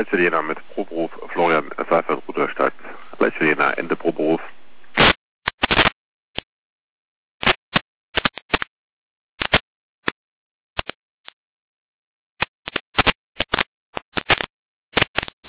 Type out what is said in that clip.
Leichtitaliener mit Proberuf Florian Seifert, Rudolstadt. Leichtitaliener, Ende Proberuf.